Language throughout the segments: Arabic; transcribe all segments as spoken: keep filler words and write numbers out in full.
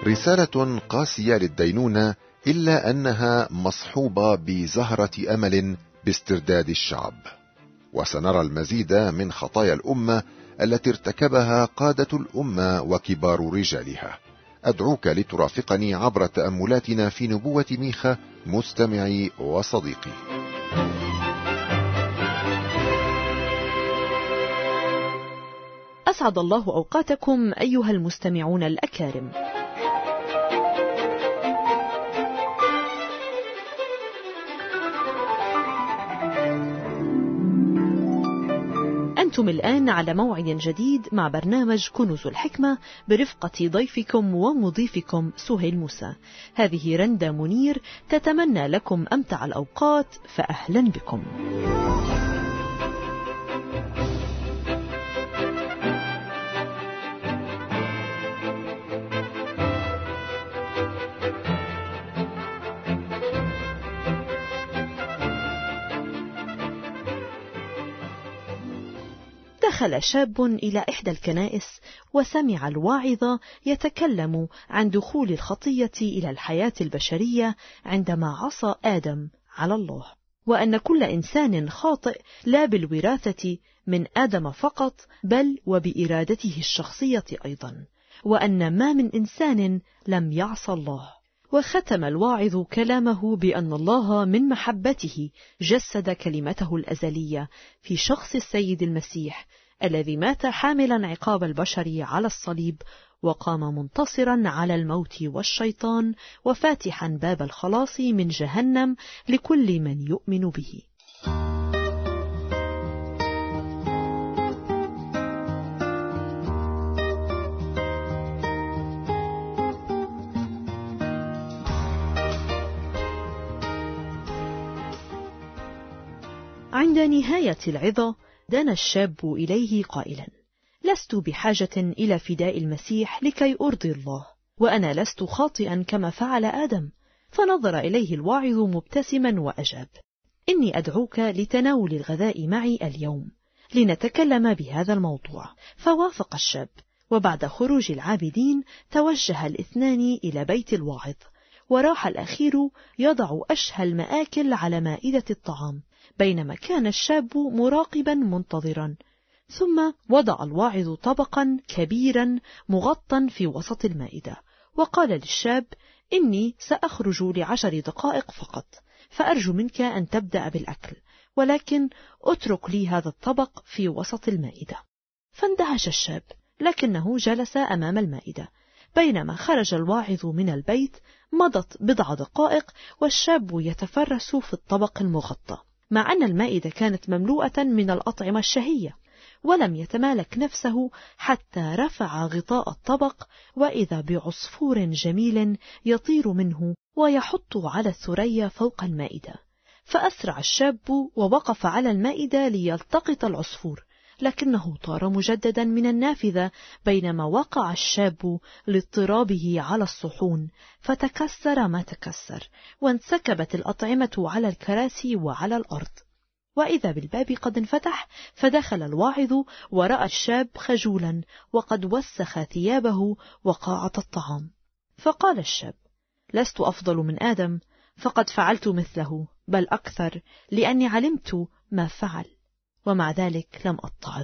رسالة قاسية للدينونة، إلا أنها مصحوبة بزهرة أمل باسترداد الشعب. وسنرى المزيد من خطايا الأمة التي ارتكبها قادة الأمة وكبار رجالها. أدعوك لترافقني عبر تأملاتنا في نبوة ميخا مستمعي وصديقي. أسعد الله أوقاتكم أيها المستمعون الأكارم. أنتم الآن على موعد جديد مع برنامج كنوز الحكمة برفقة ضيفكم ومضيفكم سهيل موسى. هذه رندا منير تتمنى لكم أمتع الأوقات، فأهلا بكم. دخل شاب إلى إحدى الكنائس وسمع الواعظ يتكلم عن دخول الخطية إلى الحياة البشرية عندما عصى آدم على الله، وأن كل إنسان خاطئ لا بالوراثة من آدم فقط بل وبإرادته الشخصية أيضا، وأن ما من إنسان لم يعصى الله. وختم الواعظ كلامه بأن الله من محبته جسد كلمته الأزلية في شخص السيد المسيح الذي مات حاملا عقاب البشر على الصليب، وقام منتصرا على الموت والشيطان، وفاتحا باب الخلاص من جهنم لكل من يؤمن به. عند نهاية العظة دنا الشاب إليه قائلا: لست بحاجة إلى فداء المسيح لكي أرضي الله، وأنا لست خاطئا كما فعل آدم. فنظر إليه الواعظ مبتسما وأجاب: إني أدعوك لتناول الغذاء معي اليوم لنتكلم بهذا الموضوع. فوافق الشاب، وبعد خروج العابدين توجه الاثنان إلى بيت الواعظ، وراح الأخير يضع أشهى المآكل على مائدة الطعام، بينما كان الشاب مراقبا منتظرا. ثم وضع الواعظ طبقا كبيرا مغطى في وسط المائدة، وقال للشاب: إني سأخرج لعشر دقائق فقط، فأرجو منك أن تبدأ بالأكل، ولكن أترك لي هذا الطبق في وسط المائدة. فاندهش الشاب، لكنه جلس أمام المائدة. بينما خرج الواعظ من البيت مضت بضع دقائق والشاب يتفرس في الطبق المغطى، مع أن المائدة كانت مملوءة من الأطعمة الشهية، ولم يتمالك نفسه حتى رفع غطاء الطبق، وإذا بعصفور جميل يطير منه ويحط على الثريا فوق المائدة. فأسرع الشاب ووقف على المائدة ليلتقط العصفور، لكنه طار مجددا من النافذة، بينما وقع الشاب لاضطرابه على الصحون، فتكسر ما تكسر، وانسكبت الأطعمة على الكراسي وعلى الأرض. وإذا بالباب قد انفتح، فدخل الواعظ ورأى الشاب خجولا وقد وسخ ثيابه وقاعة الطعام. فقال الشاب: لست أفضل من آدم، فقد فعلت مثله، بل أكثر، لأني علمت ما فعل، ومع ذلك لم أتعظ.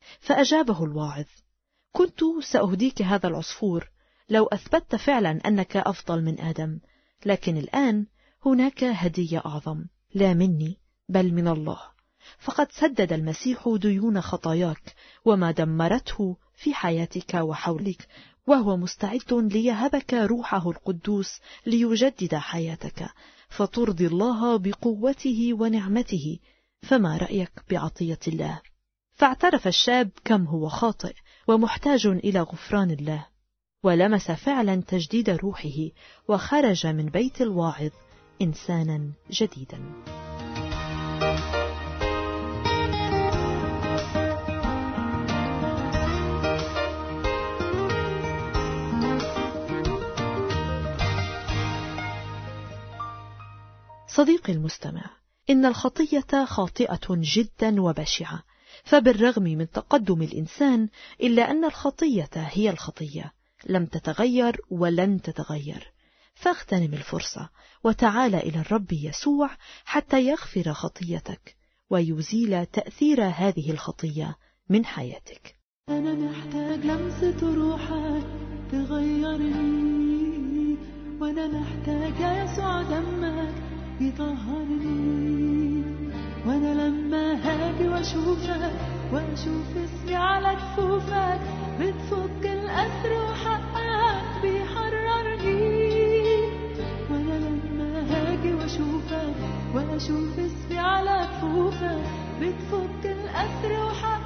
فأجابه الواعظ: كنت سأهديك هذا العصفور لو أثبتت فعلا أنك أفضل من آدم، لكن الآن هناك هدية أعظم، لا مني بل من الله. فقد سدد المسيح ديون خطاياك وما دمرته في حياتك وحولك، وهو مستعد ليهبك روحه القدوس ليجدد حياتك، فترضي الله بقوته ونعمته. فما رأيك بعطية الله؟ فاعترف الشاب كم هو خاطئ ومحتاج إلى غفران الله، ولمس فعلا تجديد روحه، وخرج من بيت الواعظ إنسانا جديدا. صديقي المستمع، إن الخطية خاطئة جدا وبشعة، فبالرغم من تقدم الإنسان إلا أن الخطية هي الخطية، لم تتغير ولن تتغير. فاغتنم الفرصة وتعال إلى الرب يسوع حتى يغفر خطيتك ويزيل تأثير هذه الخطية من حياتك. أنا محتاج لمسة روحك تغيرني، وأنا محتاج يسوع دمك يطهرني، وأنا لما هاجي وأشوفك وأشوف اسمي على كفوفك بتفك الأسر وحقك بيحررني، وأنا لما هاجي وأشوفك وأشوف اسمي على كفوفك بتفك الأسر وحقك